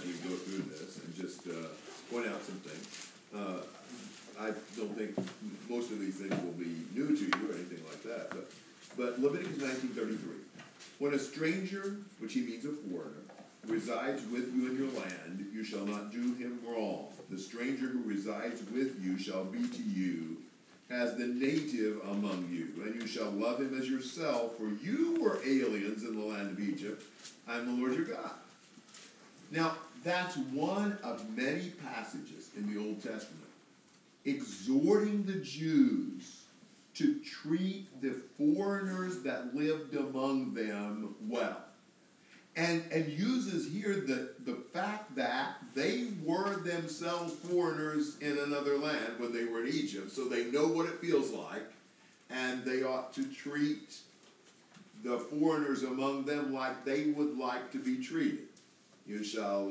we go through this and just point out some things. I don't think most of these things will be new to you or anything like that. But Leviticus 19:33. When a stranger, which he means a foreigner, resides with you in your land, you shall not do him wrong. The stranger who resides with you shall be to you as the native among you, and you shall love him as yourself, for you were aliens in the land of Egypt. I am the Lord your God. Now, that's one of many passages in the Old Testament exhorting the Jews to treat the foreigners that lived among them well. And uses here the fact that they were themselves foreigners in another land when they were in Egypt, so they know what it feels like, and they ought to treat the foreigners among them like they would like to be treated. You shall,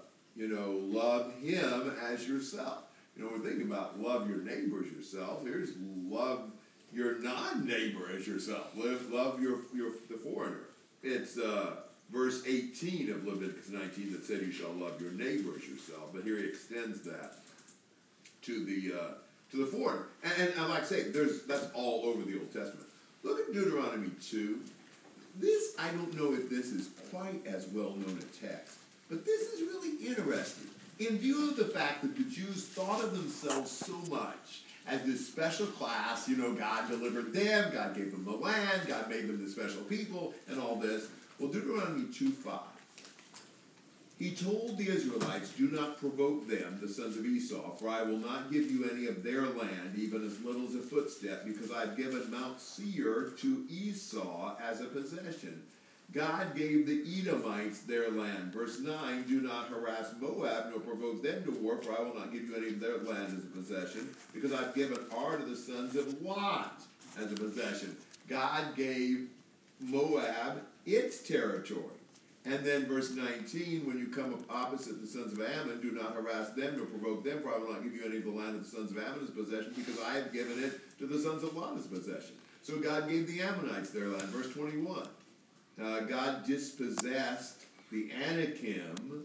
love him as yourself. We're thinking about love your neighbor as yourself. Here's love your non-neighbor as yourself. Love the foreigner. It's verse 18 of Leviticus 19 that said you shall love your neighbor as yourself. But here he extends that to the foreigner. And like I say, that's all over the Old Testament. Look at Deuteronomy 2. This, I don't know if this is quite as well known a text, but this is really interesting. In view of the fact that the Jews thought of themselves so much as this special class, God delivered them, God gave them the land, God made them the special people, and all this. Well, Deuteronomy 2:5. He told the Israelites, do not provoke them, the sons of Esau, for I will not give you any of their land, even as little as a footstep, because I have given Mount Seir to Esau as a possession. God gave the Edomites their land. Verse 9, do not harass Moab, nor provoke them to war, for I will not give you any of their land as a possession, because I've given Ar to the sons of Lot as a possession. God gave Moab its territory. And then verse 19, when you come up opposite the sons of Ammon, do not harass them nor provoke them, for I will not give you any of the land of the sons of Ammon as possession, because I have given it to the sons of Lot as possession. So God gave the Ammonites their land. Verse 21, God dispossessed the Anakim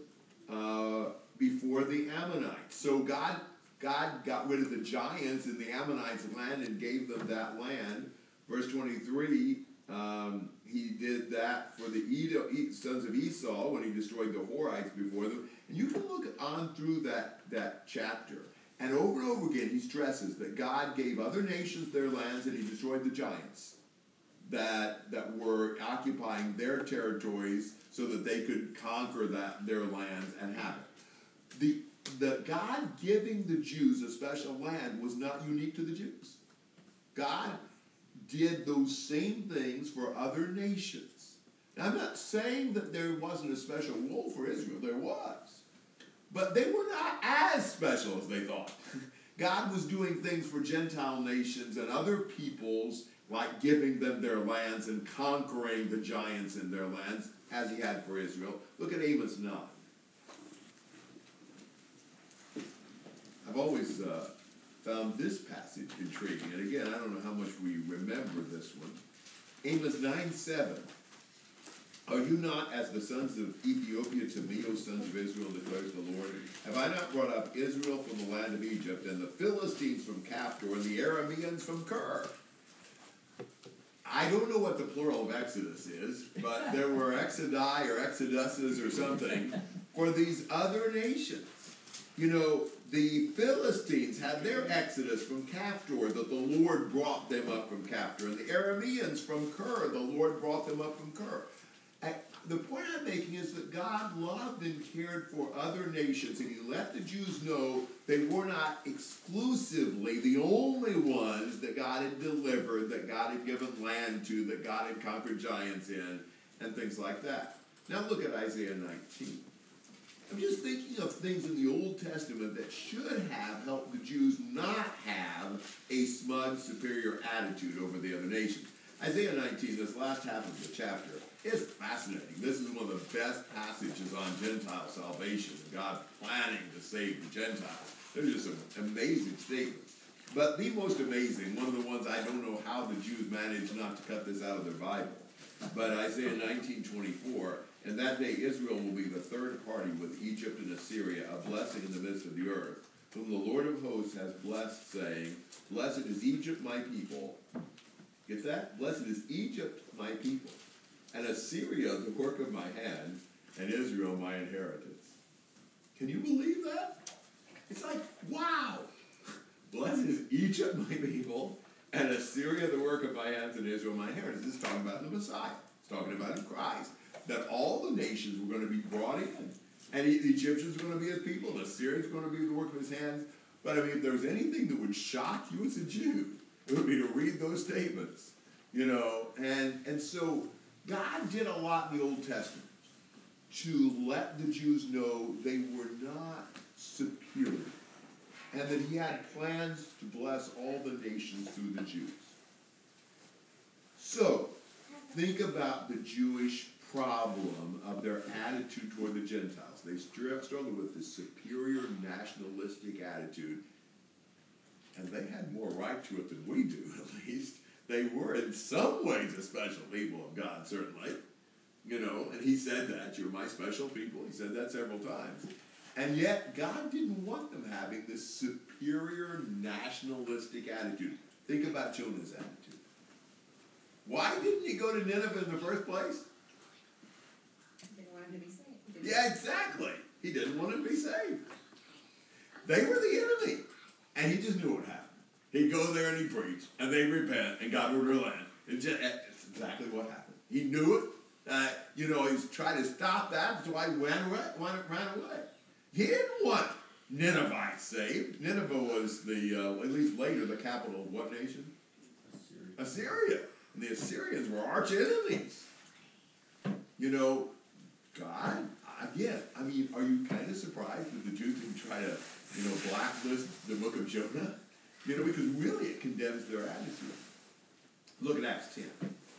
before the Ammonites. So God got rid of the giants in the Ammonites' land and gave them that land. Verse 23, he did that for the sons of Esau when he destroyed the Horites before them. And you can look on through that chapter. And over again he stresses that God gave other nations their lands and he destroyed the giants that were occupying their territories so that they could conquer their lands and have it. The God giving the Jews a special land was not unique to the Jews. God did those same things for other nations. Now, I'm not saying that there wasn't a special role for Israel. There was. But they were not as special as they thought. God was doing things for Gentile nations and other peoples, like giving them their lands and conquering the giants in their lands, as he had for Israel. Look at Amos 9. I've always found this passage intriguing. And again, I don't know how much we remember this one. Amos 9:7. Are you not as the sons of Ethiopia to me, O sons of Israel, declares the Lord? Have I not brought up Israel from the land of Egypt, and the Philistines from Caphtor, and the Arameans from Kir? I don't know what the plural of Exodus is, but there were Exodi or Exoduses or something for these other nations. The Philistines had their exodus from Caphtor, that the Lord brought them up from Caphtor. And the Arameans from Kir, the Lord brought them up from Kir. The point I'm making is that God loved and cared for other nations, and he let the Jews know they were not exclusively the only ones that God had delivered, that God had given land to, that God had conquered giants in, and things like that. Now look at Isaiah 19. I'm just thinking of things in the Old Testament that should have helped the Jews not have a smug, superior attitude over the other nations. Isaiah 19, this last half of the chapter, is fascinating. This is one of the best passages on Gentile salvation, God planning to save the Gentiles. They're just some amazing statements. But the most amazing, one of the ones I don't know how the Jews managed not to cut this out of their Bible, but Isaiah 19:24, In that day Israel will be the third party with Egypt and Assyria, a blessing in the midst of the earth, whom the Lord of hosts has blessed, saying, Blessed is Egypt, my people. Get that? Blessed is Egypt, my people, and Assyria, the work of my hand, and Israel, my inheritance. Can you believe that? It's like, wow! Blessed is Egypt, my people, and Assyria, the work of my hands, and Israel, my inheritance. This is talking about the Messiah. It's talking about in Christ. That all the nations were going to be brought in. And the Egyptians were going to be his people, and Assyrians were going to be the work of his hands. But I mean, if there was anything that would shock you as a Jew, it would be to read those statements. You know, and so God did a lot in the Old Testament to let the Jews know they were not superior, and that he had plans to bless all the nations through the Jews. So, think about the Jewish problem of their attitude toward the Gentiles. They struggled with this superior nationalistic attitude, and they had more right to it than we do, at least. They were in some ways a special people of God, certainly. You know, and he said that, you're my special people. He said that several times. And yet, God didn't want them having this superior nationalistic attitude. Think about Jonah's attitude. Why didn't he go to Nineveh in the first place? He didn't want him to be saved. Yeah, exactly. He didn't want him to be saved. They were the enemy. And he just knew what happened. He'd go there and he'd preach, and they'd repent, and God would relent. It's exactly what happened. He knew it. You know, he's trying to stop that. That's why he ran away. He didn't want Ninevites saved. Nineveh was the, at least later, the capital of what nation? Assyria. And the Assyrians were arch enemies. You know, God, again, I mean, are you kind of surprised that the Jews didn't try to, you know, blacklist the book of Jonah? You know, because really it condemns their attitude. Look at Acts 10.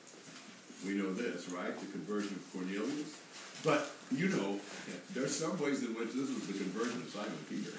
We know this, right? The conversion of Cornelius. But, you know, there's some ways in which this was the conversion of Simon Peter.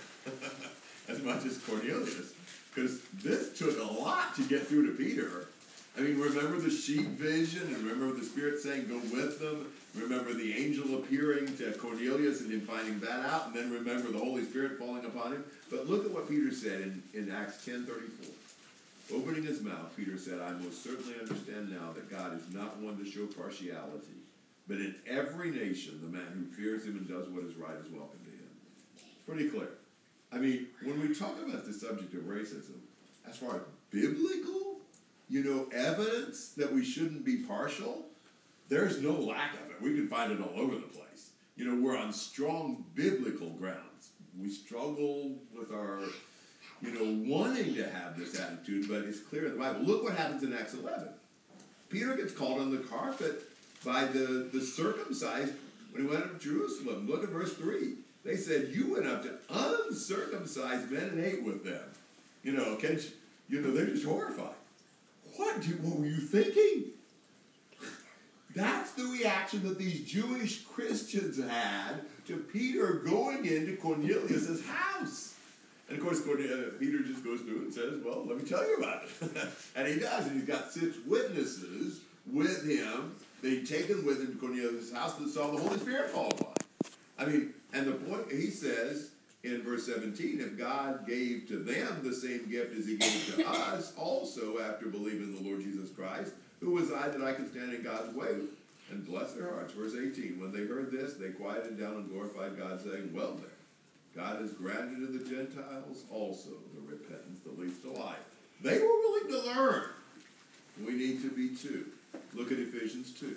As much as Cornelius. Because this took a lot to get through to Peter. I mean, remember the sheep vision, and remember the Spirit saying, go with them. Remember the angel appearing to Cornelius and him finding that out. And then remember the Holy Spirit falling upon him. But look at what Peter said in Acts 10:34. Opening his mouth, Peter said, I most certainly understand now that God is not one to show partiality, but in every nation, the man who fears him and does what is right is welcome to him. It's pretty clear. I mean, when we talk about the subject of racism, as far as biblical, you know, evidence that we shouldn't be partial, there's no lack of it. We can find it all over the place. You know, we're on strong biblical grounds. We struggle with our, you know, wanting to have this attitude, but it's clear in the Bible. Look what happens in Acts 11. Peter gets called on the carpet by the circumcised when he went up to Jerusalem. Look at verse 3. They said, you went up to uncircumcised men and ate with them. You know, they're just horrified. What were you thinking? That's the reaction that these Jewish Christians had to Peter going into Cornelius' house. And of course, Peter just goes through and says, well, let me tell you about it. And he does, and he's got 6 witnesses with him. They'd taken with him to Cornelius' house that saw the Holy Spirit fall upon him. I mean, and the point, he says in verse 17, if God gave to them the same gift as he gave to us, also after believing in the Lord Jesus Christ, who was I that I could stand in God's way and bless their hearts? Verse 18, when they heard this, they quieted down and glorified God, saying, well then, God has granted to the Gentiles also the repentance that leads to life. They were willing to learn. We need to be too. Look at Ephesians 2.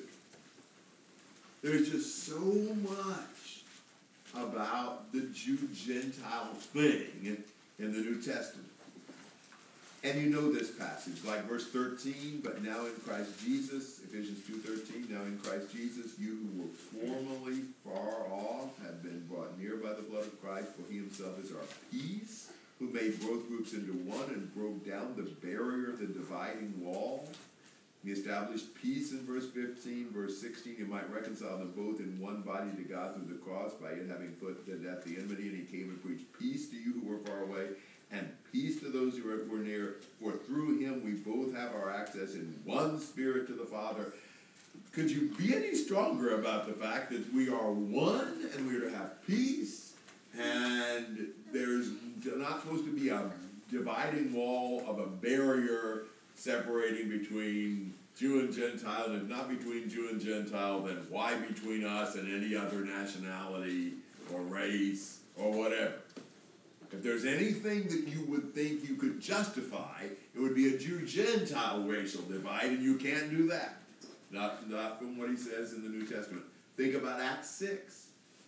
There's just so much about the Jew-Gentile thing in the New Testament. And you know this passage, like verse 13, but now in Christ Jesus, Ephesians 2:13, now in Christ Jesus, you who were formerly far off have been brought near by the blood of Christ, for he himself is our peace, who made both groups into one and broke down the barrier, the dividing wall. He established peace in verse 15. Verse 16, you might reconcile them both in one body to God through the cross, by it having put to death the enmity, and he came and preached peace to you who were far away, and peace to those who were near, for through him we both have our access in one Spirit to the Father. could you be any stronger about the fact that we are one and we are to have peace, and there's not supposed to be a dividing wall of a barrier separating between Jew and Gentile, and if not between Jew and Gentile, then why between us and any other nationality or race or whatever? If there's anything that you would think you could justify, it would be a Jew-Gentile racial divide, and you can't do that. Not from what he says in the New Testament. Think about Acts 6.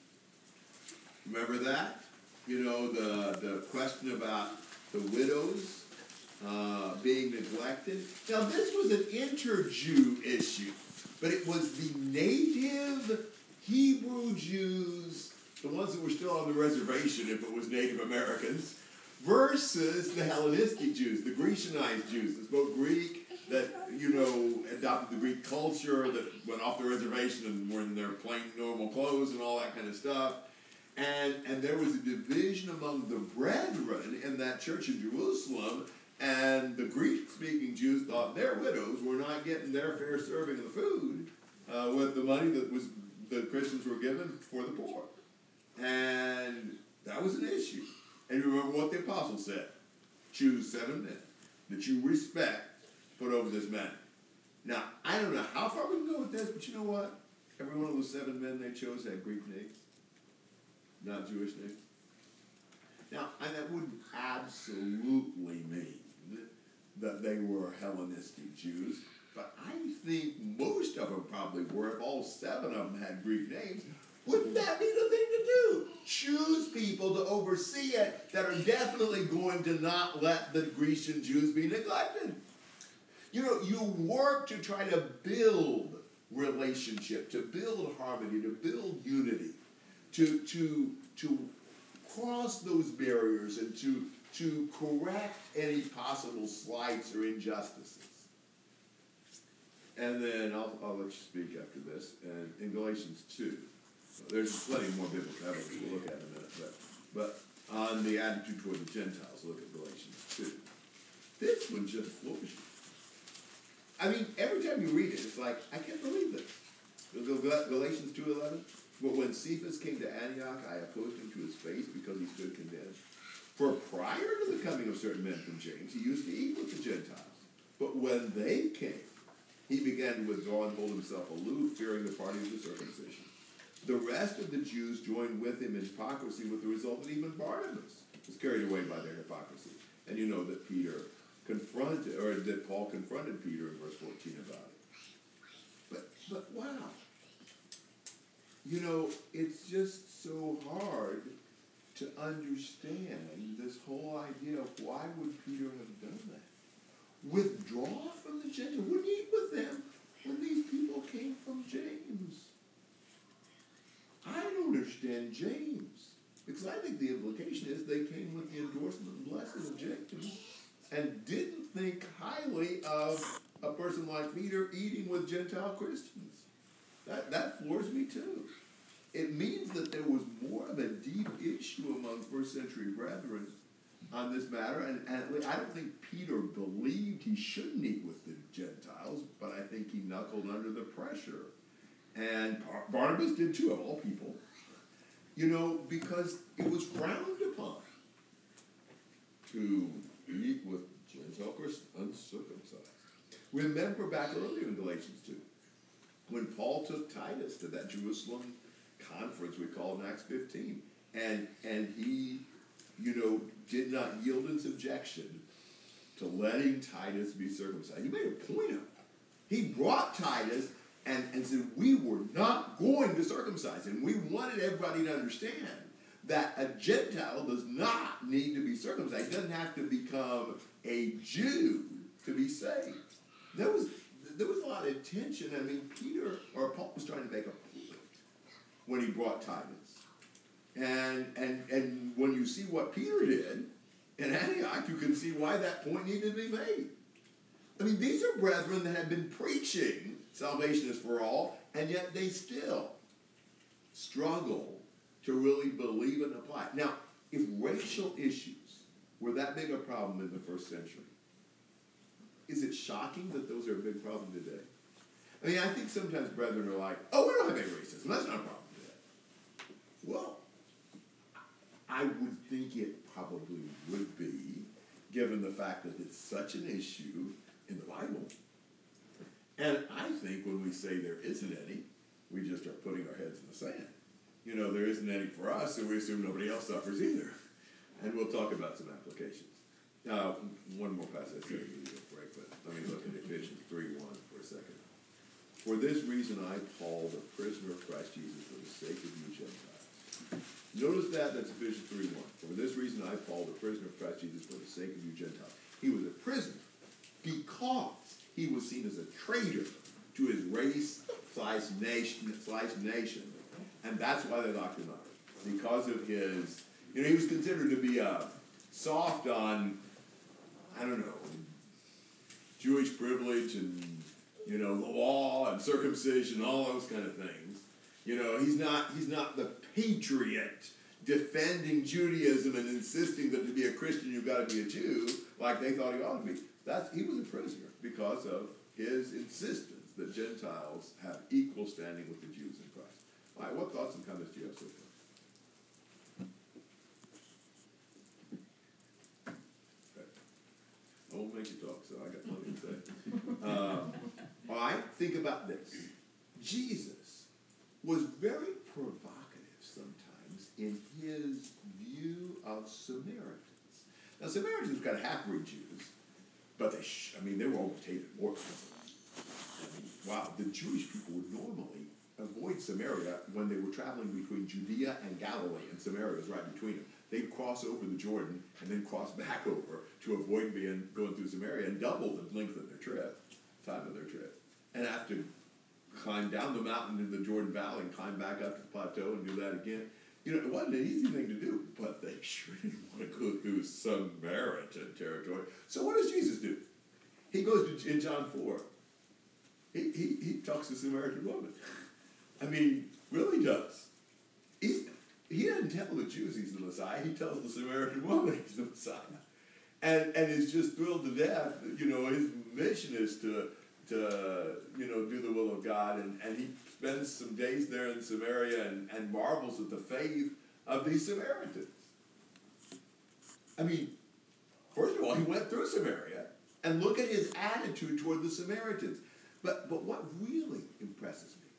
Remember that? You know, the question about the widows being neglected. Now, this was an inter-Jew issue, but it was the native Hebrew Jews, the ones that were still on the reservation if it was Native Americans, versus the Hellenistic Jews, the Grecianized Jews that spoke Greek, that, you know, adopted the Greek culture, that went off the reservation and were in their plain normal clothes and all that kind of stuff. And there was a division among the brethren in that church in Jerusalem, and the Greek-speaking Jews thought their widows were not getting their fair serving of the food with the money that the Christians were given for the poor. And that was an issue. And you remember what the apostle said: choose 7 men that you respect, put over this man. Now, I don't know how far we can go with this, but you know what? Every one of those 7 men they chose had Greek names, not Jewish names. Now, and that wouldn't absolutely mean that they were Hellenistic Jews, but I think most of them probably were. If all 7 of them had Greek names, wouldn't that be the thing to do? Choose people to oversee it that are definitely going to not let the Grecian Jews be neglected. You know, you work to try to build relationship, to build harmony, to build unity, to cross those barriers and to correct any possible slights or injustices. And then I'll let you speak after this. And in Galatians 2, there's plenty more biblical evidence we'll look at in a minute, but on the attitude toward the Gentiles, look at Galatians 2. This one just floors you. I mean, every time you read it, it's like, I can't believe this. Galatians 2:11. But when Cephas came to Antioch, I opposed him to his face because he stood condemned. For prior to the coming of certain men from James, he used to eat with the Gentiles. But when they came, he began to withdraw and hold himself aloof, fearing the party of the circumcision. The rest of the Jews joined with him in hypocrisy, with the result that even Barnabas was carried away by their hypocrisy. And you know that that Paul confronted Peter in verse 14 about it. But wow. You know, it's just so hard to understand this whole idea of why would Peter have done that? Withdraw from the Gentiles. Wouldn't eat with them when these people came from James. I don't understand James, because I think the implication is they came with the endorsement and blessing of James and didn't think highly of a person like Peter eating with Gentile Christians. That floors me too. It means that there was more of a deep issue among first century brethren on this matter, and I don't think Peter believed he shouldn't eat with the Gentiles, but I think he knuckled under the pressure. And Barnabas did too, of all people, you know, because it was frowned upon to eat with Gentile Christians, uncircumcised. Remember back earlier in Galatians 2, when Paul took Titus to that Jerusalem conference we call in Acts 15, and he, you know, did not yield in subjection to letting Titus be circumcised. He made a point of it. He brought Titus and said, we were not going to circumcise him. We wanted everybody to understand that a Gentile does not need to be circumcised. He doesn't have to become a Jew to be saved. There was a lot of tension. I mean, Paul was trying to make a point when he brought Titus. And when you see what Peter did in Antioch, you can see why that point needed to be made. I mean, these are brethren that had been preaching salvation is for all, and yet they still struggle to really believe and apply. Now, if racial issues were that big a problem in the first century, is it shocking that those are a big problem today? I mean, I think sometimes brethren are like, oh, we don't have any racism. That's not a problem with that. Well, I would think it probably would be, given the fact that it's such an issue in the Bible. And I think when we say there isn't any, we just are putting our heads in the sand. You know, there isn't any for us, so we assume nobody else suffers either. And we'll talk about some applications. Now, one more passage, I said we need a break, but let me look at Ephesians 3:1 for a second. For this reason I, Paul, the prisoner of Christ Jesus, for the sake of you Gentiles. Notice that's Ephesians 3:1. For this reason I, Paul, the prisoner of Christ Jesus, for the sake of you Gentiles. He was a prisoner because he was seen as a traitor to his race/nation. And that's why they locked him up. Because of his, he was considered to be soft on, I don't know, Jewish privilege and, the law and circumcision, all those kind of things. He's not the patriot defending Judaism and insisting that to be a Christian you've got to be a Jew, like they thought he ought to be. He was a prisoner because of his insistence that Gentiles have equal standing with the Jews in Christ. All right, what thoughts and comments do you have so far? Okay. I won't make you talk, so I got nothing to say. All right, think about this. Jesus was very provocative sometimes in his view of Samaritans. Now, Samaritans were kind of half-breed Jews, but they were almost hated more. Wow, the Jewish people would normally avoid Samaria when they were traveling between Judea and Galilee, and Samaria was right between them. They'd cross over the Jordan and then cross back over to avoid going through Samaria and double the length of their trip, time of their trip. And have to climb down the mountain in the Jordan Valley and climb back up to the plateau and do that again. It wasn't an easy thing to do, but they sure didn't want to go through Samaritan territory. So what does Jesus do? He goes to, in John 4, he talks to the Samaritan woman. I mean, really does. He doesn't tell the Jews he's the Messiah. He tells the Samaritan woman he's the Messiah. And is just thrilled to death. His mission is to do the will of God. And he spends some days there in Samaria and marvels at the faith of these Samaritans. I mean, first of all, he went through Samaria. And look at his attitude toward the Samaritans. But what really impresses me,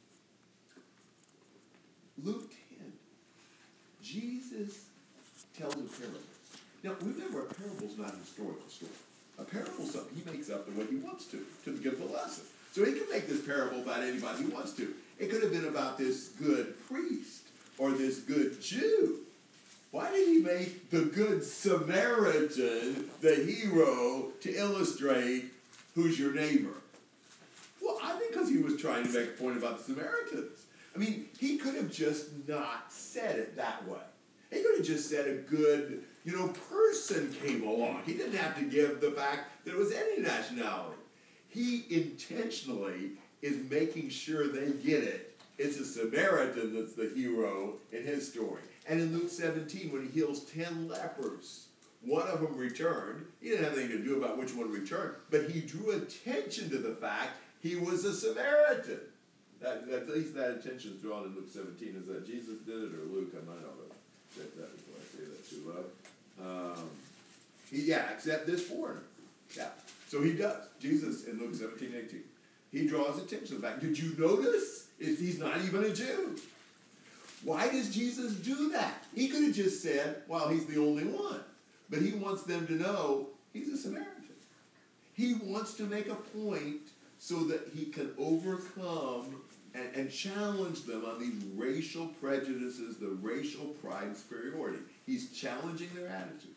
Luke 10, Jesus tells a parable. Now, remember, a parable is not a historical story. A parable is something he makes up the way he wants to give the lesson. So he can make this parable about anybody he wants to. It could have been about this good priest or this good Jew. Why did he make the good Samaritan the hero to illustrate who's your neighbor? Well, I think because he was trying to make a point about the Samaritans. I mean, he could have just not said it that way. He could have just said a good, person came along. He didn't have to give the fact that it was any nationality. He intentionally is making sure they get it. It's a Samaritan that's the hero in his story. And in Luke 17, when he heals 10 lepers, one of them returned. He didn't have anything to do about which one returned, but he drew attention to the fact he was a Samaritan. At least that attention is drawn in Luke 17. Is that Jesus did it or Luke? I might not have checked that before I say that too loud. Except this foreigner. Yeah. So he does. Jesus in Luke 17:18. He draws attention to the fact. Did you notice? He's not even a Jew. Why does Jesus do that? He could have just said, well, he's the only one. But he wants them to know he's a Samaritan. He wants to make a point so that he can overcome and challenge them on these racial prejudices, the racial pride and superiority. He's challenging their attitude.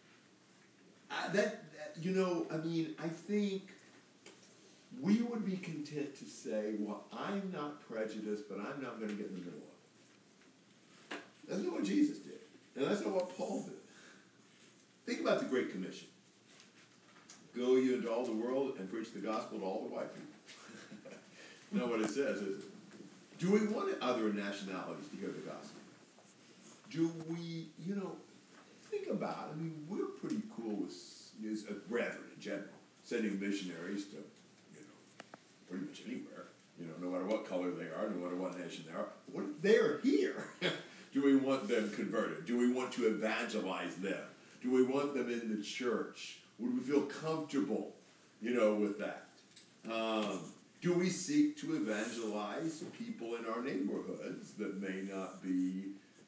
I think we would be content to say, well, I'm not prejudiced, but I'm not going to get in the middle of it. That's not what Jesus did. And that's not what Paul did. Think about the Great Commission. Go you into all the world and preach the gospel to all the white people. You know what it says, is it? Do we want other nationalities to hear the gospel? Do we, think about it. I mean, we're pretty cool with brethren in general, sending missionaries to, pretty much anywhere. no matter what color they are, no matter what nation they are. They're here. Do we want them converted? Do we want to evangelize them? Do we want them in the church? Would we feel comfortable, with that? Do we seek to evangelize people in our neighborhoods that may not be,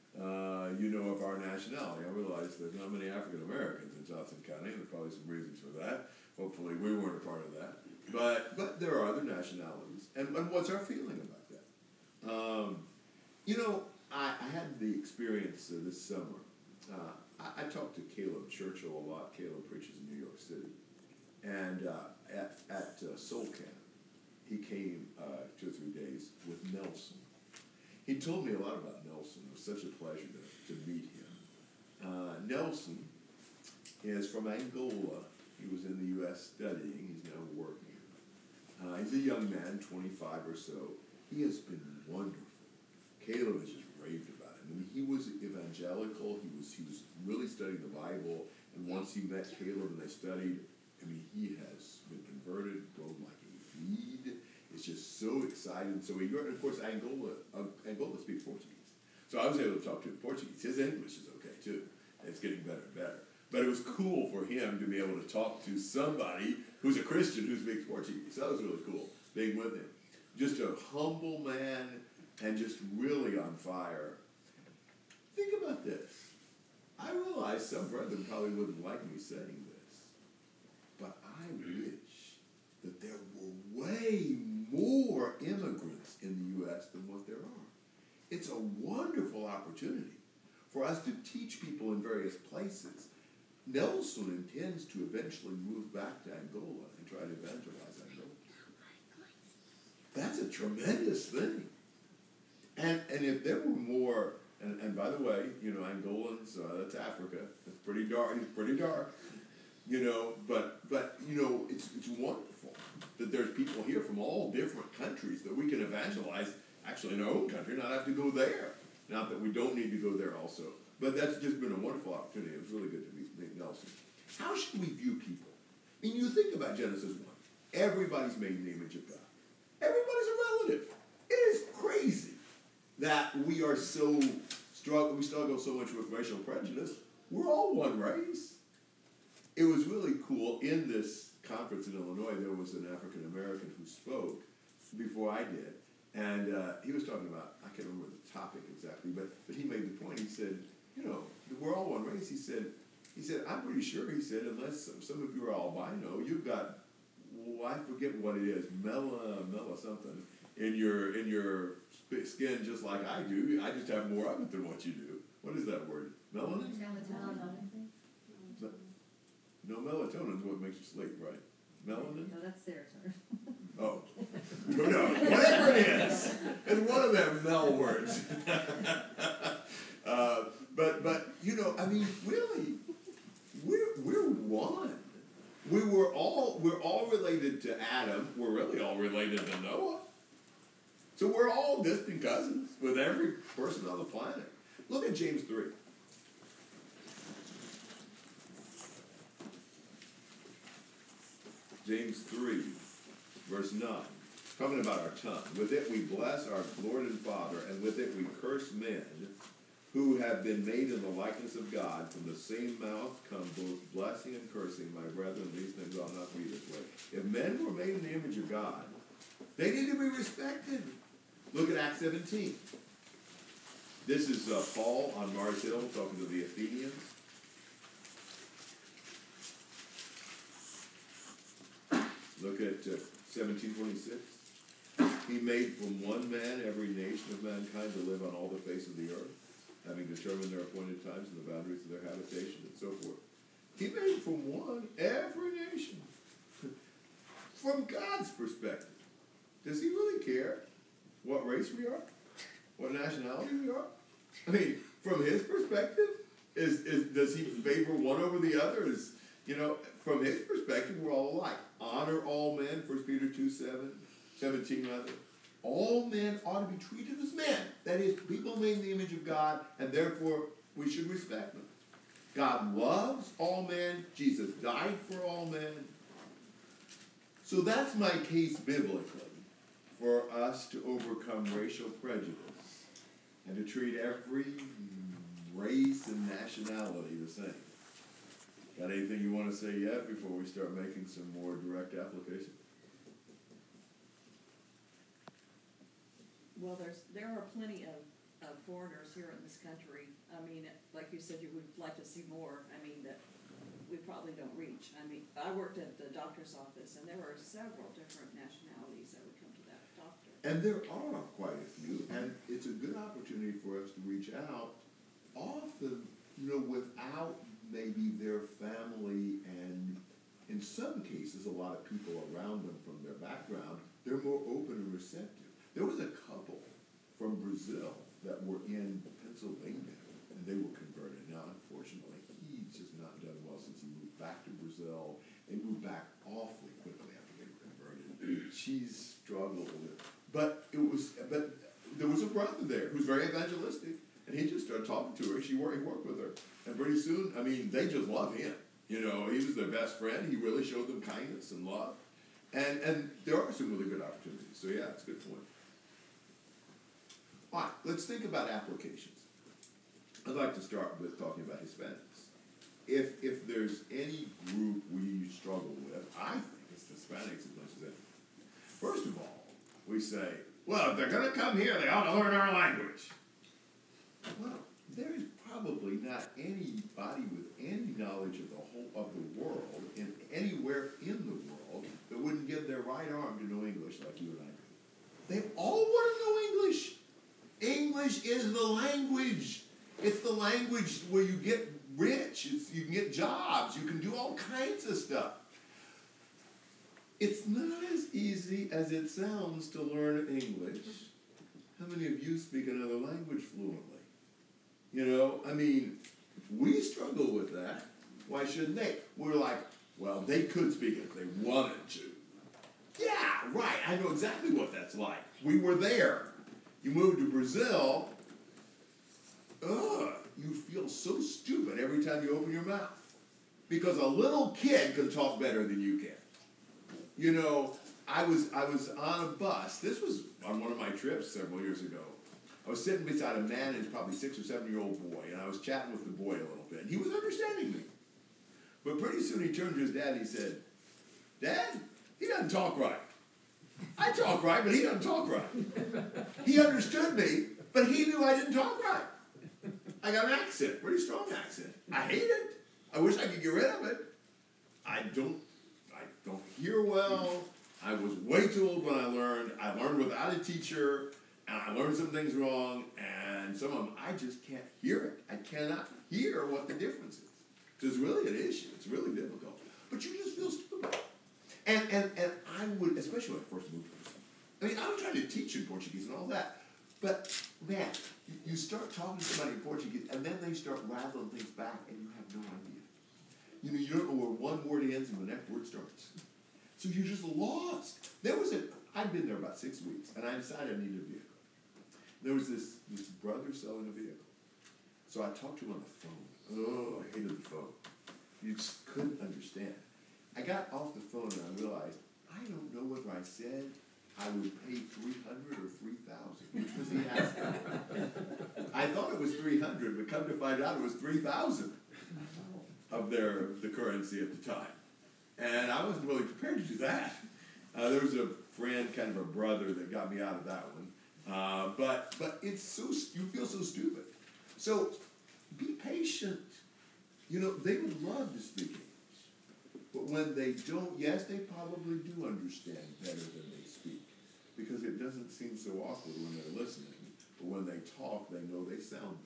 of our nationality? I realize there's not many African Americans in Johnson County, and there are probably some reasons for that. Hopefully we weren't a part of that. But there are other nationalities. And what's our feeling about that? I had the experience this summer. I talked to Caleb Churchill a lot. Caleb preaches in New York City. And at Soul Camp, he came 2 or 3 days with Nelson. He told me a lot about Nelson. It was such a pleasure to meet him. Nelson is from Angola. He was in the U.S. studying. He's now working. He's a young man, 25 or so. He has been wonderful. Caleb has just raved about him. I mean, he was evangelical. He was really studying the Bible. And once he met Caleb and they studied, he has been converted, grown like a weed. It's just so exciting. So he, of course, Angola speaks Portuguese. So I was able to talk to him in Portuguese. His English is okay, too. And it's getting better and better. But it was cool for him to be able to talk to somebody who's a Christian who speaks Portuguese. So that was really cool, being with him. Just a humble man and just really on fire. Think about this. I realize some brethren probably wouldn't like me saying this, but I wish that there were way more immigrants in the U.S. than what there are. It's a wonderful opportunity for us to teach people in various places. Nelson intends to eventually move back to Angola and try to evangelize Angola. That's a tremendous thing. And if there were more, and by the way, Angolans, that's Africa. It's pretty dark. It's pretty dark. But it's wonderful that there's people here from all different countries that we can evangelize, actually in our own country, not have to go there. Not that we don't need to go there also. But that's just been a wonderful opportunity. It was really good to meet Nelson. How should we view people? You think about Genesis 1. Everybody's made in the image of God. Everybody's a relative. It is crazy that we struggle so much with racial prejudice. We're all one race. It was really cool. In this conference in Illinois, there was an African American who spoke before I did. And he was talking about, I can't remember the topic exactly, but he made the point. He said, we're all one race. He said, I'm pretty sure, he said, unless some of you are albino, you've got, I forget what it is, mela something, in your skin just like I do. I just have more of it than what you do. What is that word? Melanin? Melatonin. No, melatonin is what makes you sleep, right? Melanin? No, that's serotonin. Oh. No, whatever it is. It's one of them Mel words. But really, we're one. We're all related to Adam. We're really all related to Noah. So we're all distant cousins with every person on the planet. Look at James 3. James 3, verse 9. Talking about our tongue. With it we bless our Lord and Father, and with it we curse men who have been made in the likeness of God. From the same mouth come both blessing and cursing. My brethren, these things ought not to be this way. If men were made in the image of God, they need to be respected. Look at Acts 17. This is Paul on Mars Hill talking to the Athenians. Look at 17:26. He made from one man every nation of mankind to live on all the face of the earth, having determined their appointed times and the boundaries of their habitation, and so forth. He made from one every nation. From God's perspective, does he really care what race we are? What nationality we are? From his perspective, does he favor one over the other? From his perspective, we're all alike. Honor all men, 1 Peter 2:17 rather. All men ought to be treated as men. That is, people made in the image of God, and therefore we should respect them. God loves all men. Jesus died for all men. So that's my case biblically. for us to overcome racial prejudice and to treat every race and nationality the same. Got anything you want to say yet before we start making some more direct application? Well, there are plenty of foreigners here in this country. I mean, like you said, you would like to see more. I mean, that we probably don't reach. I mean, I worked at the doctor's office, and there were several different nationalities that would come to that doctor. And there are quite a few, and it's a good opportunity for us to reach out, often, without maybe their family, and in some cases, a lot of people around them from their background, they're more open and receptive. There was a couple from Brazil that were in Pennsylvania, and they were converted. Now, unfortunately, he's just not done well since he moved back to Brazil. They moved back awfully quickly after they were converted. She's struggled with it. But there was a brother there who's very evangelistic, and he just started talking to her. He worked with her. And pretty soon, I mean, they just love him. He was their best friend. He really showed them kindness and love. And there are some really good opportunities. So yeah, it's a good point. All right, let's think about applications. I'd like to start with talking about Hispanics. If there's any group we struggle with, I think it's the Hispanics as much as anything. First of all, we say, well, if they're going to come here, they ought to learn our language. Well, there is probably not anybody with any knowledge of the world, in anywhere in the world, that wouldn't give their right arm to know English like you and I do. They all want to know English. English is the language. It's the language where you get rich. You can get jobs. You can do all kinds of stuff. It's not as easy as it sounds to learn English. How many of you speak another language fluently? I mean, we struggle with that. Why shouldn't they? We're like, well, they could speak it if they wanted to. Yeah, right. I know exactly what that's like. We were there. You move to Brazil, you feel so stupid every time you open your mouth. Because a little kid can talk better than you can. I was on a bus. This was on one of my trips several years ago. I was sitting beside a man, and probably 6 or 7-year-old boy, and I was chatting with the boy a little bit. And he was understanding me. But pretty soon he turned to his dad and he said, Dad, he doesn't talk right. I talk right, but he doesn't talk right. He understood me, but he knew I didn't talk right. I got an accent, pretty strong accent. I hate it. I wish I could get rid of it. I don't hear well. I was way too old when I learned. I learned without a teacher, and I learned some things wrong, and some of them, I just can't hear it. I cannot hear what the difference is. So it's really an issue. It's really difficult. But you just feel stupid. And I would, especially when I first moved to Brazil. I mean, I was trying to teach in Portuguese and all that. But, man, you start talking to somebody in Portuguese, and then they start rattling things back, and you have no idea. You don't know where one word ends and the next word starts. So you're just lost. I'd been there about 6 weeks, and I decided I needed a vehicle. There was this brother selling a vehicle. So I talked to him on the phone. Oh, I hated the phone. You just couldn't understand. I got off the phone and I realized, I don't know whether I said I would pay $300 or $3,000. Which was he asking? I thought it was $300, but come to find out it was $3,000 of the currency at the time. And I wasn't really prepared to do that. There was a friend, kind of a brother, that got me out of that one. But it's you feel so stupid. So be patient. They would love to speak English. But when they don't, yes, they probably do understand better than they speak. Because it doesn't seem so awkward when they're listening. But when they talk, they know they sound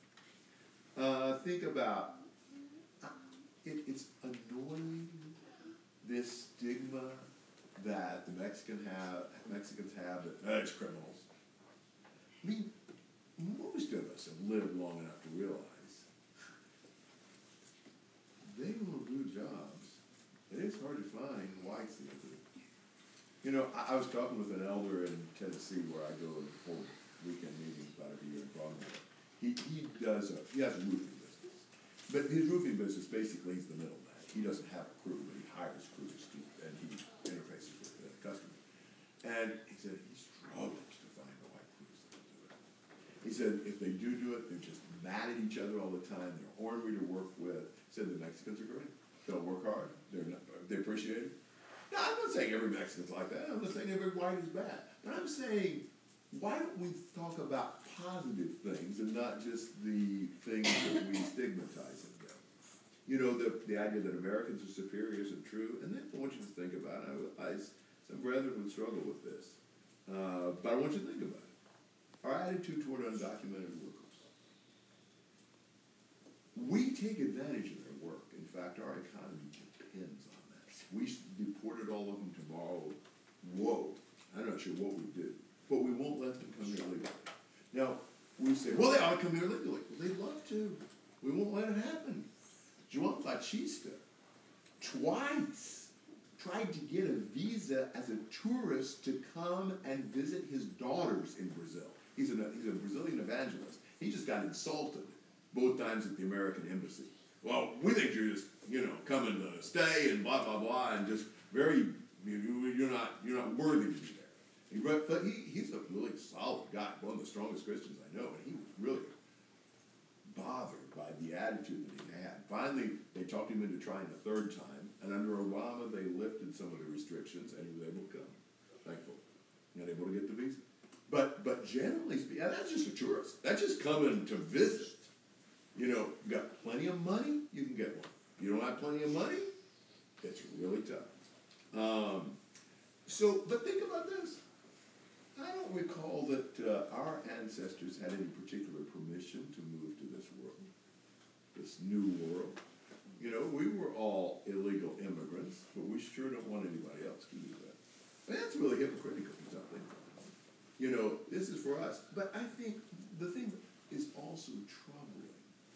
bad. Think about, it's annoying, this stigma that the Mexicans have that it's criminals. I mean, most of us have lived long enough to realize they will do jobs. It is hard to find whites that do. I was talking with an elder in Tennessee where I go and hold weekend meetings about every year in Broadmoor. He has a roofing business. But his roofing business, basically, he's the middleman. He doesn't have a crew, but he hires crews and he interfaces with the customer. And he said he struggles to find the white crews that will do it. He said if they do it, they're just mad at each other all the time. They're ornery to work with. He said the Mexicans are great. They'll work hard. They appreciate it. Now, I'm not saying every Mexican's like that. I'm not saying every white is bad. But I'm saying, why don't we talk about positive things and not just the things that we stigmatize in them? You know, the idea that Americans are superior isn't true. And then I want you to think about it. Some brethren would struggle with this. But I want you to think about it. Our attitude toward undocumented workers. We take advantage of their work. In fact, our economy depends on that. We deported all of them tomorrow. Whoa. I'm not sure what we do. But we won't let them come here legally. Now, we say, well, they ought to come here legally. Well, they'd love to. We won't let it happen. Juan Bautista twice tried to get a visa as a tourist to come and visit his daughters in Brazil. He's a Brazilian evangelist. He just got insulted both times at the American embassy. Well, we think you're just, coming to stay and blah, blah, blah, and just very, you're not worthy to be there. But he's a really solid guy, one of the strongest Christians I know, and he was really bothered by the attitude that he had. Finally, they talked him into trying a third time, and under Obama, they lifted some of the restrictions, and he was able to come, thankfully, and able to get the visa. But generally speaking, that's just a tourist. That's just coming to visit. You got plenty of money, you can get one. You don't have plenty of money, it's really tough. But think about this. I don't recall that our ancestors had any particular permission to move to this world, this new world. We were all illegal immigrants, but we sure don't want anybody else to do that. That's really hypocritical or something. This is for us. But I think the thing is also troubling.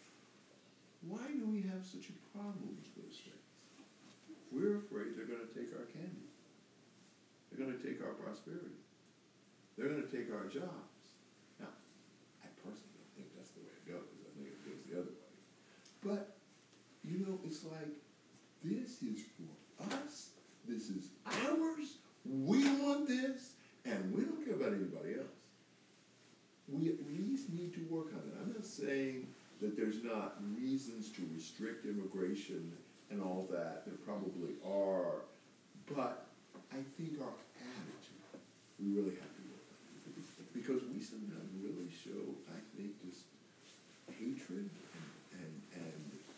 Why do we have such a problem with those things? We're afraid they're going to take our candy. They're going to take our prosperity. They're going to take our jobs. Now, I personally don't think that's the way it goes. I think it goes the other way. But, it's like, this is for us. This is ours. We want this. And we don't care about anybody else. We at least need to work on it. I'm not saying that there's not reasons to restrict immigration and all that. There probably are. But I think our attitude, we really have to work on it. Because we sometimes really show, I think, just hatred and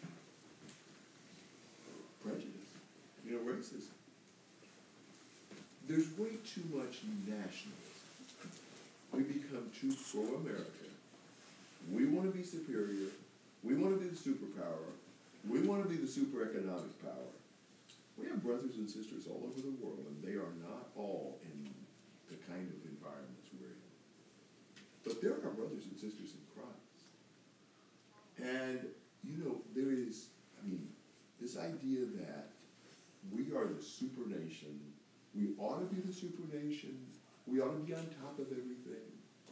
prejudice. Racism. There's way too much nationalism. We become too pro-American. We want to be superior. We want to be the superpower. We want to be the super economic power. We have brothers and sisters all over the world, and they are not all in the kind of environments we're in. But there are brothers and sisters in Christ. And, there is, this idea that we are the super nation. We ought to be the super nation. We ought to be on top of everything.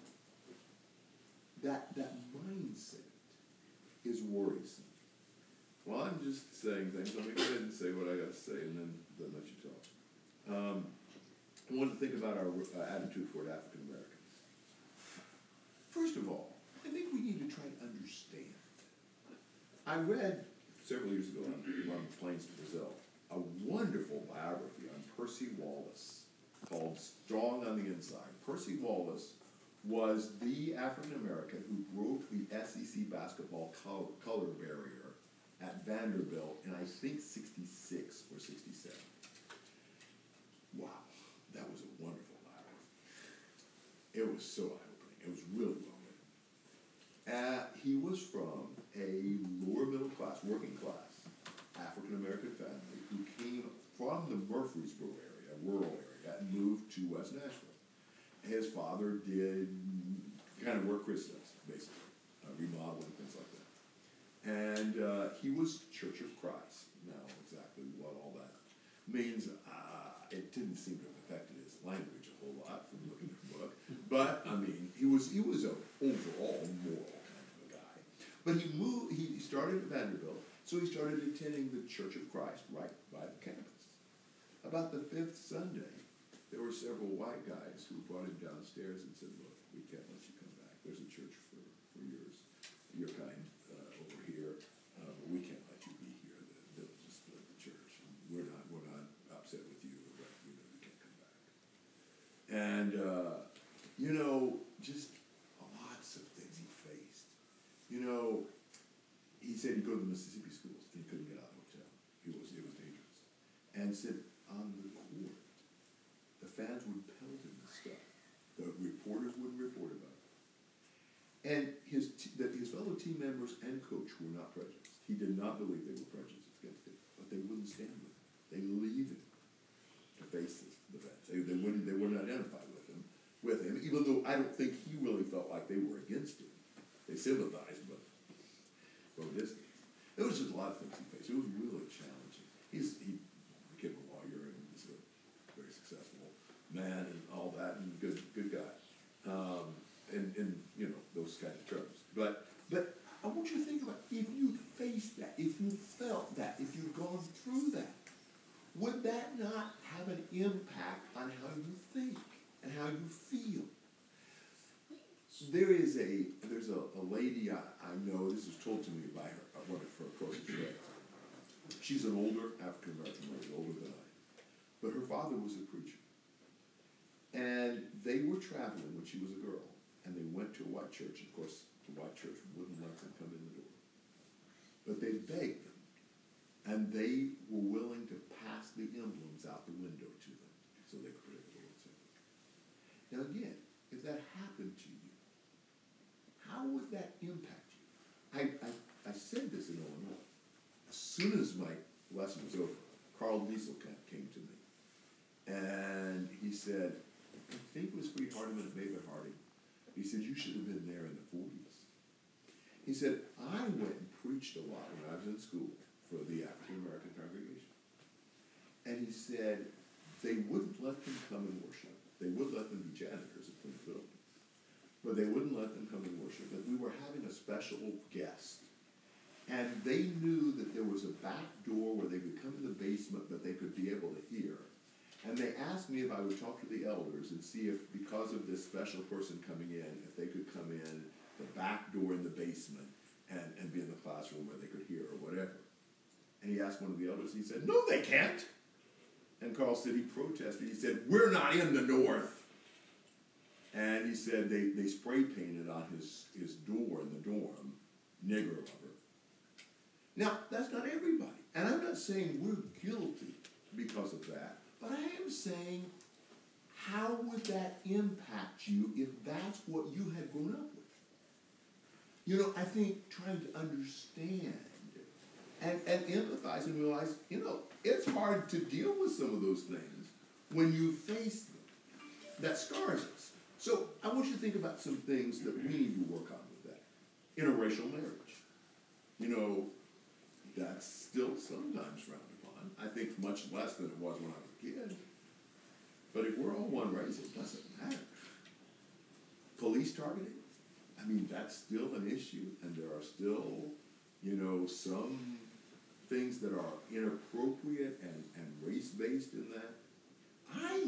That mindset is worrisome. Well, I'm just saying things. Let me go ahead and say what I got to say, and then let you talk. I want to think about our attitude toward African Americans. First of all, I think we need to try to understand. I read several years ago on the planes to Brazil a wonderful biography on Percy Wallace called Strong on the Inside. Percy Wallace was the African American who broke the SEC basketball color barrier at Vanderbilt in, I think, 66 or 67. Wow, that was a wonderful biography. It was so eye-opening. It was really well written. He was from a lower middle class, working class, African American family who came from the Murfreesboro area, rural area, and moved to West Nashville. His father did kind of work Chris does, basically, remodeling, things like that. And he was Church of Christ. Now, exactly what all that means, it didn't seem to have affected his language a whole lot from looking at the book. But, he was an overall moral kind of a guy. But he started at Vanderbilt, so he started attending the Church of Christ right by the campus. About the fifth Sunday, there were several white guys who brought him downstairs and said, look, we can't let you come back. There's a church for your kind over here, but we can't let you be here. They'll just split the church. And we're not upset with you, but you know you can't come back. And you know, just lots of things he faced. You know, he said he'd go to the Mississippi schools and he couldn't get out of the hotel. It was dangerous. And said on the court, the fans would pelt him with stuff. The reporters wouldn't report about it. And his fellow team members and coach were not prejudiced. He did not believe they were prejudiced against him, but they wouldn't stand with him. They leave him to face the fans. They wouldn't identify with him, even though I don't think he really felt like they were against him. They sympathized, but from a distance. There was just a lot of things he faced. It was really challenging. He became a lawyer and was a very successful man and all that, and good guy. And you know, those kind of terms. But I want you to think about, if you faced that, if you felt that, if you'd gone through that, would that not have an impact on how you think and how you feel? There's a lady I know, this was told to me by one of her closest friends. She's an older African-American lady, older than I. But her father was a preacher. And they were traveling when she was a girl, and they went to a white church. Of course, the white church wouldn't let them come in the door. But they begged them, and they were willing to pass the emblems out the window to them so they could pray the Lord's Supper. Now again, if that happened to you, how would that impact you? I said this in Illinois. As soon as my lesson was over, Carl Dieselkamp came to me. And he said, I think it was Free Hardeman and David Harding. He said, you should have been there in the 40s. He said, I went and preached a lot when I was in school for the African American congregation. And he said, they wouldn't let them come and worship. They would let them be janitors at the building. But they wouldn't let them come and worship. But we were having a special guest. And they knew that there was a back door where they could come in the basement that they could be able to hear. And they asked me if I would talk to the elders and see if, because of this special person coming in, if they could come in the back door in the basement and be in the classroom where they could hear or whatever. And he asked one of the elders, he said, no, they can't. And Carl said he protested. He said, we're not in the North. And he said they spray painted on his door in the dorm, nigger lover. Now, that's not everybody. And I'm not saying we're guilty because of that. But I am saying, how would that impact you if that's what you had grown up with? You know, I think trying to understand and empathize and realize, you know, it's hard to deal with some of those things when you face them. That scars us. So I want you to think about some things that we need to work on with that. Interracial marriage. You know, that's still sometimes frowned upon. I think much less than it was when I was a kid. But if we're all one race, it doesn't matter. Police targeting, I mean, that's still an issue, and there are still, you know, some things that are inappropriate and race-based in that. I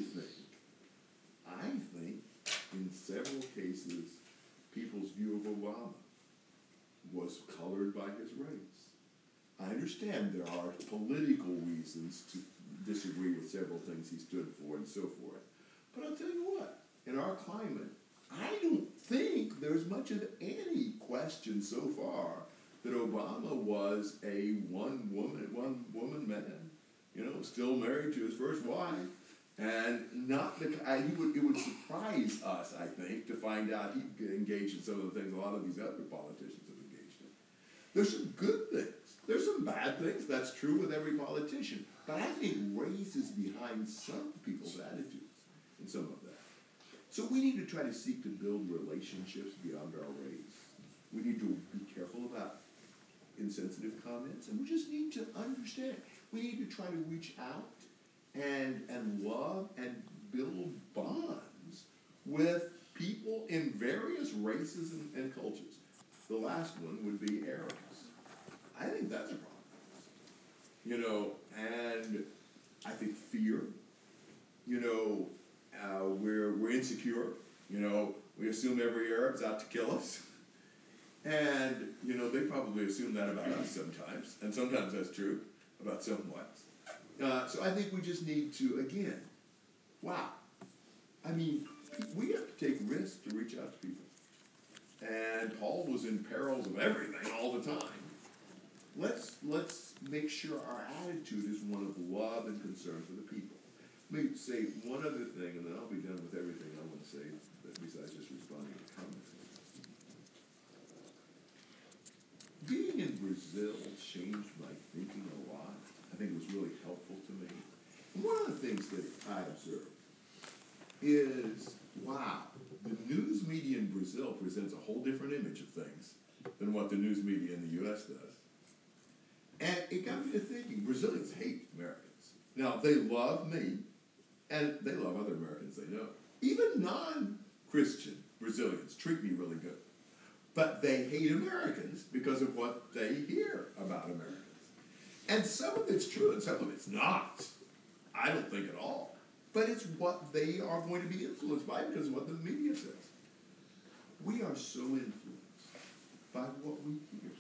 think in several cases, people's view of Obama was colored by his race. I understand there are political reasons to disagree with several things he stood for and so forth. But I'll tell you what, in our climate, I don't think there's much of any question so far that Obama was a one woman man, you know, still married to his first wife. And not the, it would surprise us, I think, to find out he engaged in some of the things a lot of these other politicians have engaged in. There's some good things. There's some bad things. That's true with every politician. But I think race is behind some people's attitudes in some of that. So we need to try to seek to build relationships beyond our race. We need to be careful about insensitive comments, and we just need to understand. We need to try to reach out and love and build bonds with people in various races and cultures. The last one would be arrogance. I think that's a problem. You know, and I think fear. You know, every Arab's out to kill us. And, you know, they probably assume that about us sometimes, and sometimes that's true about some whites. So I think we just need to, again, wow. I mean, we have to take risks to reach out to people. And Paul was in perils of everything all the time. Let's make sure our attitude is one of love and concern for the people. Let me say one other thing, and then I'll be done with everything I want to say, besides just responding to comments. Being in Brazil changed my thinking a lot. I think it was really helpful to me. And one of the things that I observed is, wow, the news media in Brazil presents a whole different image of things than what the news media in the U.S. does. And it got me to thinking, Brazilians hate Americans. Now, they love me, and they love other Americans they know. Even non-Christian Brazilians treat me really good. But they hate Americans because of what they hear about Americans. And some of it's true and some of it's not. I don't think at all. But it's what they are going to be influenced by because of what the media says. We are so influenced by what we hear.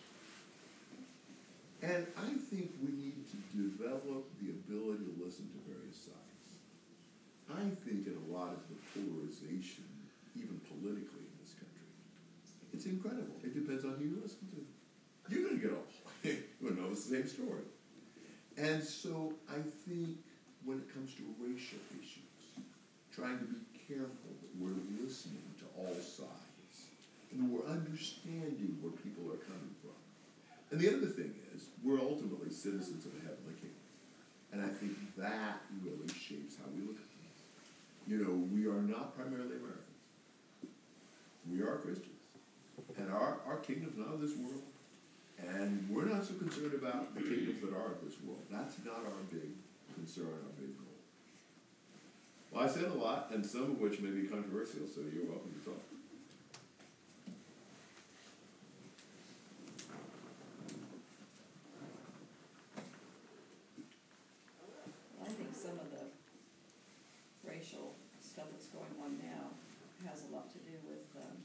And I think we need to develop the ability to listen to various sides. I think in a lot of the polarization, even politically in this country, it's incredible. It depends on who you listen to. You're going to get all who knows the same story. And so I think when it comes to racial issues, trying to be careful that we're listening to all sides and that we're understanding where people are coming from. And the other thing is, we're ultimately citizens of a heavenly kingdom. And I think that really shapes how we look at things. You know, we are not primarily Americans. We are Christians. And our kingdom's not of this world. And we're not so concerned about the kingdoms that are of this world. That's not our big concern, our big goal. Well, I said a lot, and some of which may be controversial, so you're welcome to talk. I think some of the racial stuff that's going on now has a lot to do with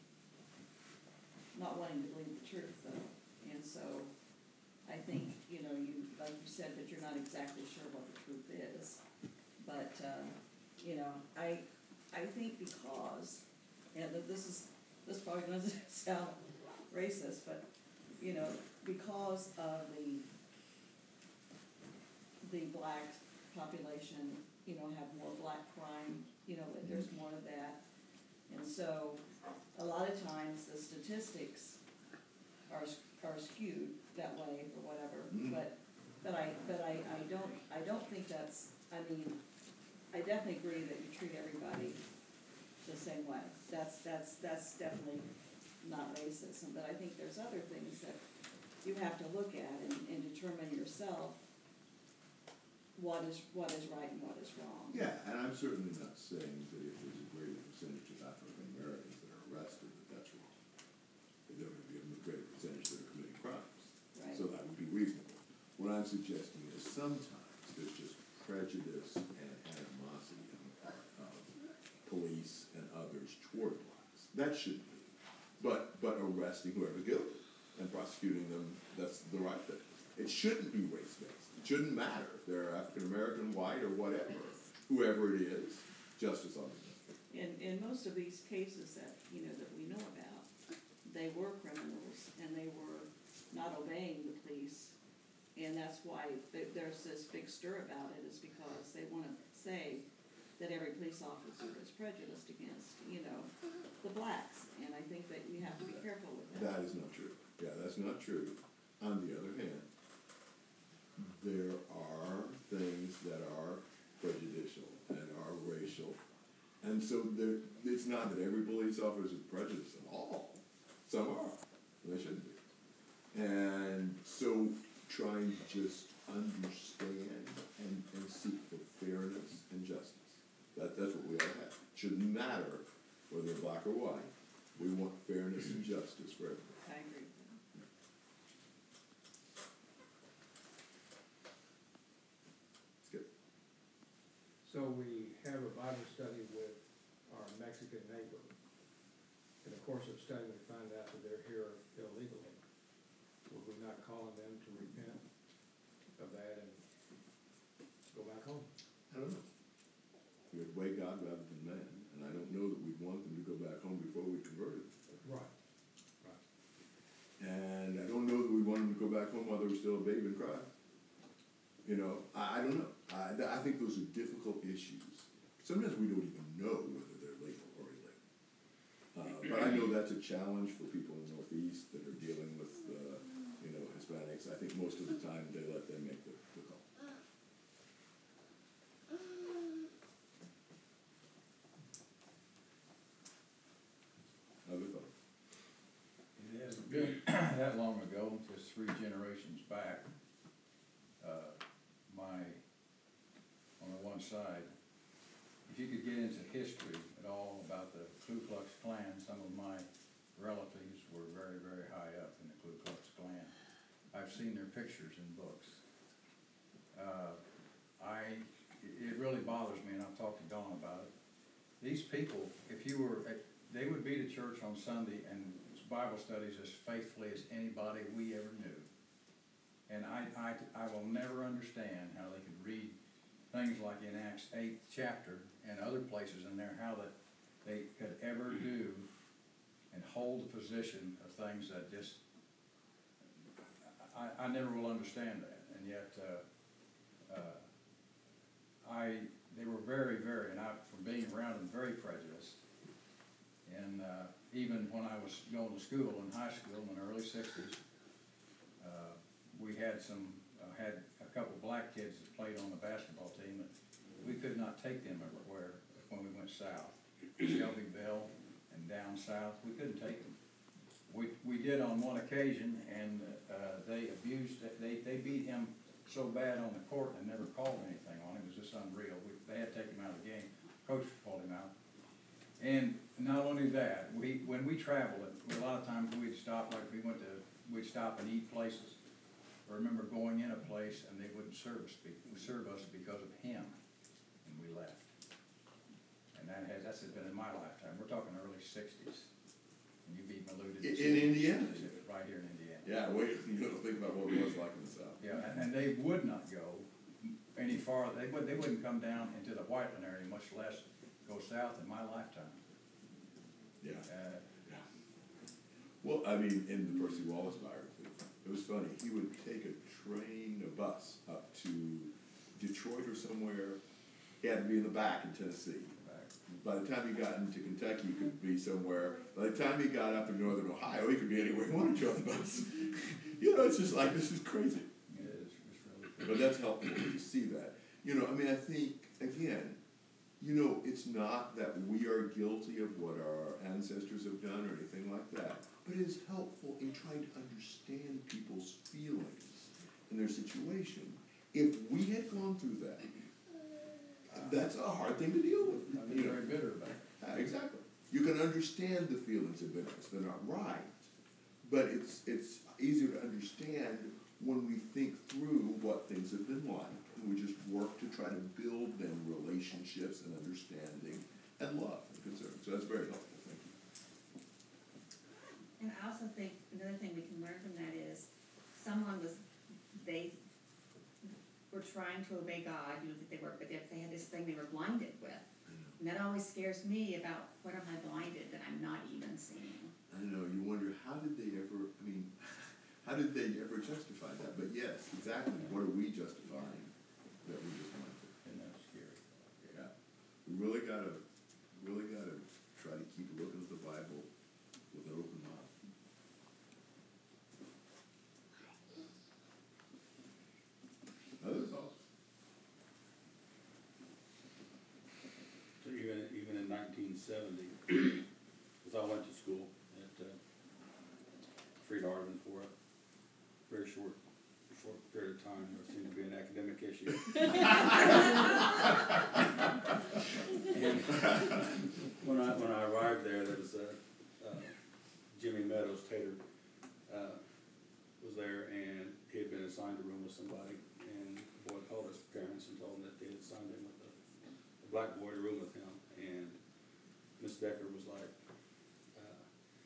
not wanting to believe the truth, though. And so I think, you know, like you said, that you're not exactly sure what the truth is. But, you know, I think because, and this is probably going to sound racist, but, you know, because of the black population, you know, have more black crime, you know, there's more of that. And so a lot of times the statistics are skewed that way or whatever. But I don't think that's, I mean, I definitely agree that you treat everybody the same way. That's definitely not racism, but I think there's other things that you have to look at and determine yourself what is right and what is wrong. Yeah, and I'm certainly not saying that if there's a greater percentage of African Americans that are arrested, that's wrong. There would be a greater percentage that are committing crimes. Right. So that would be reasonable. What I'm suggesting is sometimes there's just prejudice and animosity on the part of police and others toward blacks. That shouldn't be. But arresting whoever's guilty and prosecuting them, that's the right thing. It shouldn't be race-based. It shouldn't matter if they're African-American, white, or whatever. Whoever it is, justice on them. In most of these cases that, you know, that we know about, they were criminals and they were not obeying the police. And that's why there's this big stir about it, is because they want to say that every police officer is prejudiced against, you know, the blacks. And I think that you have to be careful with that. That is not true. Yeah, that's not true. On the other hand, there are things that are prejudicial and are racial. And so it's not that every police officer is prejudiced at all. Some are. They shouldn't be. And so trying to just understand and seek for fairness and justice. That's what we all have. It shouldn't matter whether they're black or white. We want fairness and justice for everyone. I agree. It's good. So we have a Bible study with our Mexican neighbor. And of course of study, we find out that they're here illegally. Would we not call on them to repent of that and go back home? I don't know. We'd weigh God rather than man, and I don't know that we'd want them to go back home before we converted. Right, right. And I don't know that we want them to go back home while they were still a babe and cry. You know, I don't know. I think those are difficult issues. Sometimes we don't even know whether they're legal or illegal. But I know that's a challenge for people in the Northeast that are dealing with, you know, Hispanics. I think most of the time they let them make the call. Other thoughts? It hasn't been that long ago, just 3 generations back. On the one side, if you could get into history at all about the Ku Klux Klan, some of my relatives were very, very high up in the Ku Klux Klan. I've seen their pictures in books. It really bothers me, and I've talked to Dawn about it. These people, they would be to church on Sunday and Bible studies as faithfully as anybody we ever knew. And I will never understand how they could read things like in Acts 8th chapter and other places in there, how that they could ever do and hold the position of things that just, I never will understand that. And yet, they were very, very, and from being around them, very prejudiced. And even when I was going to school in high school in the early 60s, we had had a couple black kids that played on the basketball team, and we could not take them everywhere when we went south. Shelbyville and down south, we couldn't take them. We did on one occasion, and they beat him so bad on the court and never called anything on him. It was just unreal. They had to take him out of the game. Coach pulled him out. And not only that, when we traveled, a lot of times we'd stop, like we'd stop and eat places. I remember going in a place and they wouldn't serve us because of him, and we left. And that's been in my lifetime. We're talking early 60s. And you've even alluded to In Indiana? Right here in Indiana. Yeah, wait, you know, think about what it was like in the South. Yeah, and they would not go any farther. They wouldn't come down into the Whiteland area, much less go south in my lifetime. Yeah. Yeah. Well, I mean, in the Percy Wallace biography, it was funny. He would take a bus up to Detroit or somewhere. He had to be in the back in Tennessee. By the time he got into Kentucky, he could be somewhere. By the time he got up in northern Ohio, he could be anywhere he wanted to on the bus. You know, it's just like, this is crazy. It is. It's really crazy. But that's helpful to see that. You know, I mean, I think, again, you know, it's not that we are guilty of what our ancestors have done or anything like that, but it is helpful in trying to understand people's feelings and their situation. If we had gone through that, that's a hard thing to deal with. I'd be very bitter about it. Exactly. You can understand the feelings of bitterness. They're not right, but it's easier to understand when we think through what things have been like, and we just work to try to build then relationships and understanding and love and concern. So that's very helpful. Thank you. And I also think another thing we can learn from that is they were trying to obey God, you know, that they were, but if they had this thing they were blinded with. And that always scares me about what am I blinded that I'm not even seeing. I know, you wonder, how did they ever justify that? But yes, exactly, what are we justifying that we just want to? And that's scary. Yeah, we really gotta try to keep looking at the Bible with an open mouth. Other thoughts? So even in 1970, because I went to school at Frieda Arvin for a very short period of time. There seemed to be an academic issue. And when I arrived there was Jimmy Meadows Tater was there, and he had been assigned a room with somebody, and the boy called his parents and told them that they had assigned him with a black boy to room with him, and Miss Decker was like,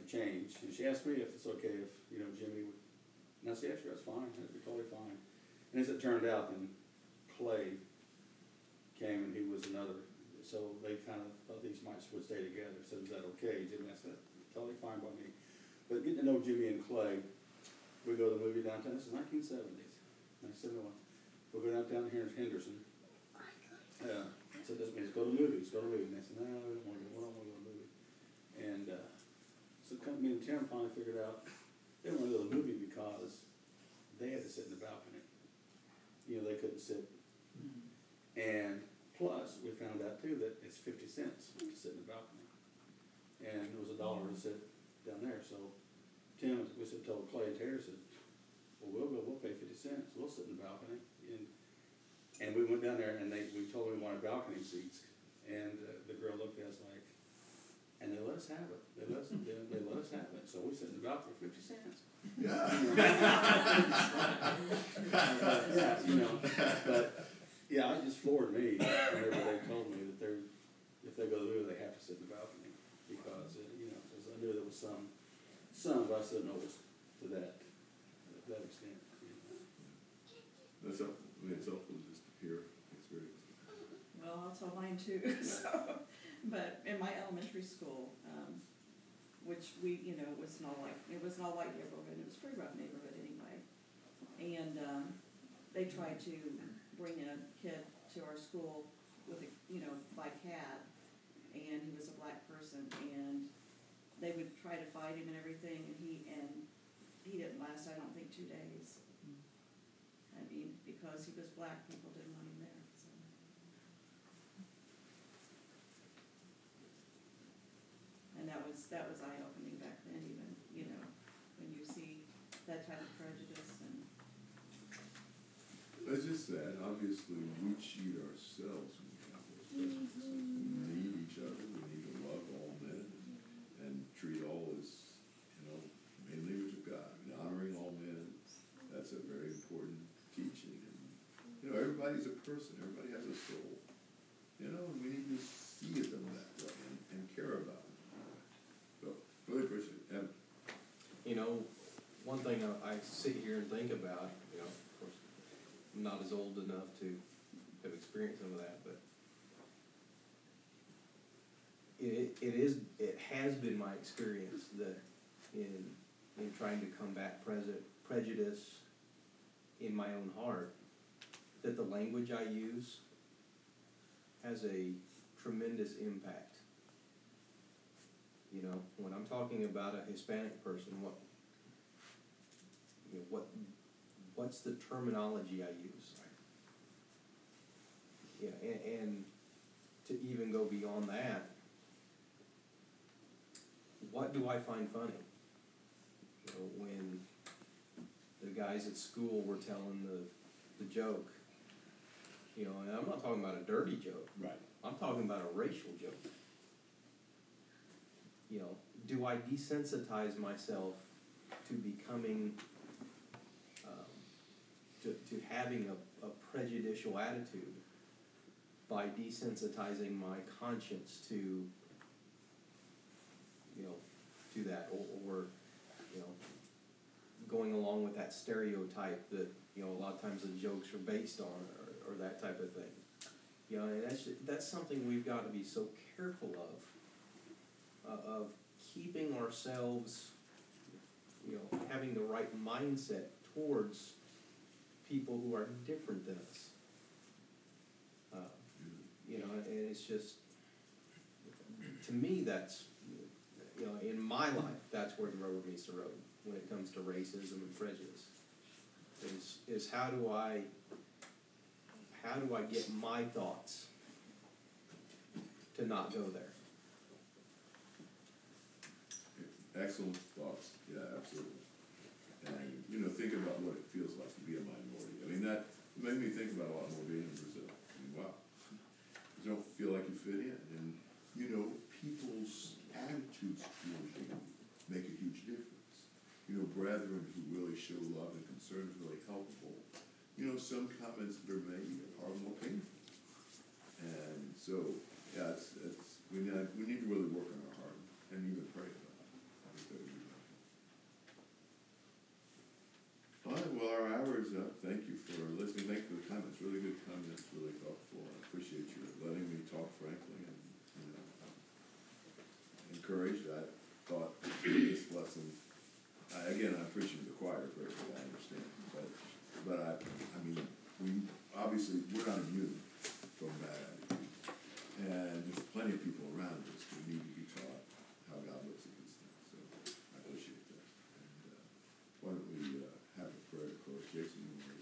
change, and she asked me if it's okay if, you know, Jimmy would, and I said, yeah, sure, that's fine, that'd be totally fine. And as it turned out, then Clay came and he was another, so they kind of thought these might would stay together, so is that okay, Jimmy? I said, totally fine by me. But getting to know Jimmy and Clay, we go to the movie downtown, this is 1970s, 1971. We'll go downtown here in Henderson. So this means go to the movies, go to the movie. And they said, no, we don't want to go to the movie. And so me and Tim finally figured out they didn't want to go to the movie because they had to sit in the balcony. You know, they couldn't sit. And plus, we found out too that it's 50 cents to sit in the balcony. And it was $1 to sit down there. So Tim, told Clay and Terry, said, well, we'll pay 50 cents. We'll sit in the balcony. And we went down there and we told them we wanted balcony seats. And the girl looked at us like, and they let us have it. They let us have it. So we sit in the balcony for 50 cents. Yeah. Yeah, you know, but yeah, it just floored me whenever they told me that if they go to the movie, they have to sit in the balcony because you know, 'cause I knew there was some, but I said no, it was to that extent. You know. That's helpful. I mean, it's helpful just to hear experience. Well, I'll tell mine too, so, but in my elementary school, which you know, it was an all-white neighborhood, it was a pretty rough neighborhood anyway. And, they tried to bring a kid to our school with by cab, and he was a black person, and they would try to fight him and everything, and he didn't last, I don't think, 2 days. I mean, because he was black, people didn't want him there, so. And that was eye-opening back then, even, you know, when you see that type of prejudice and. It's just that, obviously, we cheat ourselves when we have those prejudices. We need each other, we need to love all men and treat all as, you know, main language of God. And honoring all men, that's a very important teaching. And, you know, everybody's a person, everybody has a soul. You know, and we need to see them that way and care about them. So, really appreciate it. You know, one thing I sit here and think about, you know, of course, I'm not as old enough to have experienced some of that, but it has been my experience that in trying to combat prejudice in my own heart, that the language I use has a tremendous impact. You know, when I'm talking about a Hispanic person, what's the terminology I use? Yeah, and to even go beyond that, what do I find funny? You know, when the guys at school were telling the joke, you know, and I'm not talking about a dirty joke. Right. I'm talking about a racial joke. You know, do I desensitize myself to becoming, to having a prejudicial attitude by desensitizing my conscience to, you know, to that, or you know, going along with that stereotype that, you know, a lot of times the jokes are based on, or that type of thing. You know, and that's something we've got to be so careful of keeping ourselves, you know, having the right mindset towards people who are different than us. You know, and it's just, to me, that's, you know, in my life, that's where the rubber meets the road when it comes to racism and prejudice. Is how do I get my thoughts to not go there? Excellent thoughts, yeah, absolutely. And, you know, think about what it feels like to be a minority. I mean, that made me think about a lot more being in Brazil. I mean, wow. You don't feel like you fit in. And, you know, people's attitudes towards you make a huge difference. You know, brethren who really show love and concern is really helpful. You know, some comments that are made are more painful. And so, yeah, we need to really work on our heart and even pray about it. our hour is up. Thank you for listening. Thank you for the comments. Really good comments, really thoughtful. I appreciate you letting me talk frankly and, encouraged. I thought this lesson, again, I appreciate the choir perfectly, I understand. But I mean, obviously, we're not immune from bad attitudes. And there's plenty of people around us who need to be taught how God looks at these things. So I appreciate that. And why don't we have a prayer to close? Jason, you want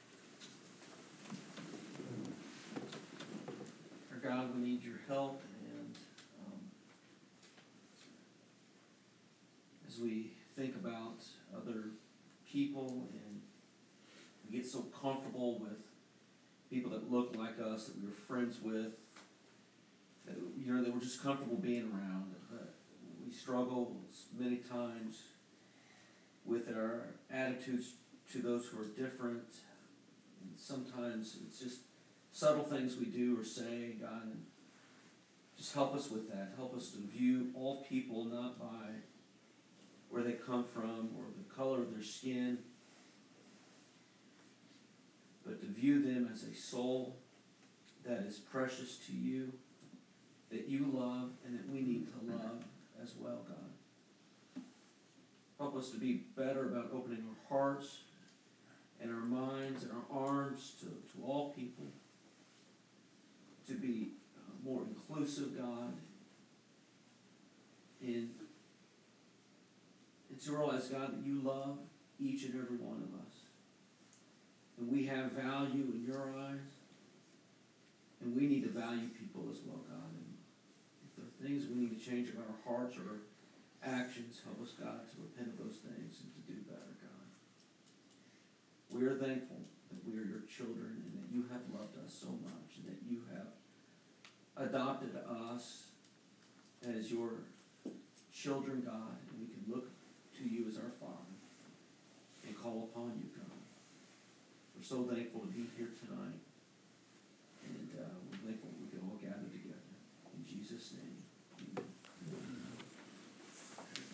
Our God, we need your help, and as we think about other people and we get so comfortable with people that look like us, that we were friends with, that, that we're just comfortable being around. But we struggle many times with our attitudes to those who are different. And sometimes it's just subtle things we do or say. God, just help us with that. Help us to view all people not by where they come from or the color of their skin, but to view them as a soul that is precious to you, that you love, and that we need to love as well, God. Help us to be better about opening our hearts and our minds and our arms to all people, to be more inclusive, God, and to realize, God, that you love each and every one of us. And we have value in your eyes, and we need to value people as well, God. And if there are things we need to change about our hearts or our actions, help us, God, to repent of those things and to do better, God. We are thankful that we are your children and that you have loved us so much and that you have adopted us as your children, God, and we can look to you as our Father and call upon you, God. We're so thankful to be here tonight.